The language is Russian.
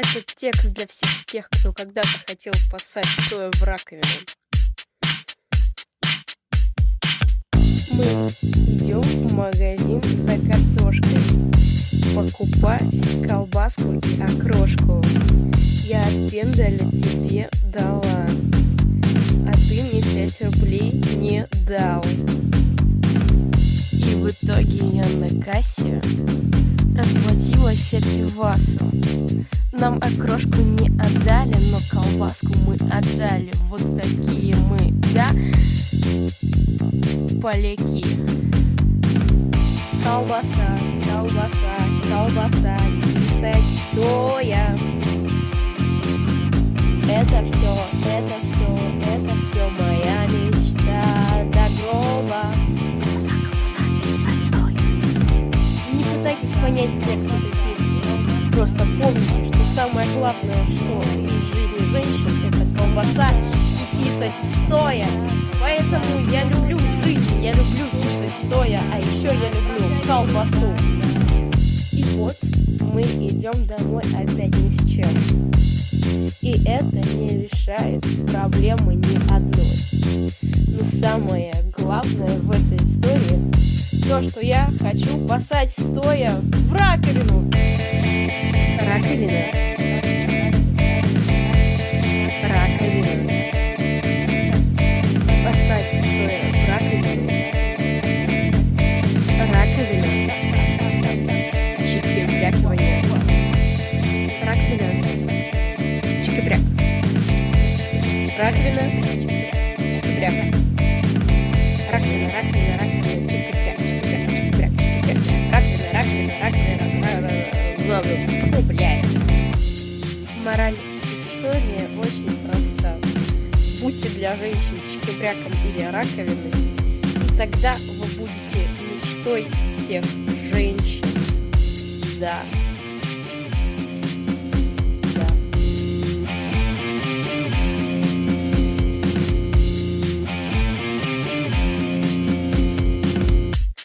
Этот текст для всех тех, кто когда-то хотел поссать стоя в раковину. Мы идем в магазин за картошкой покупать колбаску и окрошку. Я пендаля тебе дала, а ты мне 5 рублей не дал. И в итоге я на кассе расплатилась пивасом. Нам окрошку не отдали, но колбаску мы отжали. Вот такие мы, да, поляки. Колбаса, колбаса, колбаса, писать стоя. Это все моя мечта до гроба. Колбаса, писать стоя. Не пытайтесь понять текст этой песни. Просто помните, что самое главное, что из жизни женщин, это колбаса и писать стоя. Поэтому я люблю жизнь, я люблю писать стоя, а еще я люблю колбасу. И вот мы идем домой опять ни с чем. И это не решает проблемы ни одной. Но самое главное в этой истории то, что я хочу поссать стоя в раковину. Раковина. Раковина. Поссать стоя в раковину. Раковина. Чики-брякивание. Раковина. Чики-бряк. Раковина. Чики-бряк. Раковина, раковина, раковина. Чики-бряк, чики-бряк, чики-бряк, чики-бряк. Раковина, раковина, раковина. Блядь. Мораль истории очень проста. Будьте для женщин чики-бряком или раковиной, и тогда вы будете мечтой всех женщин. Да.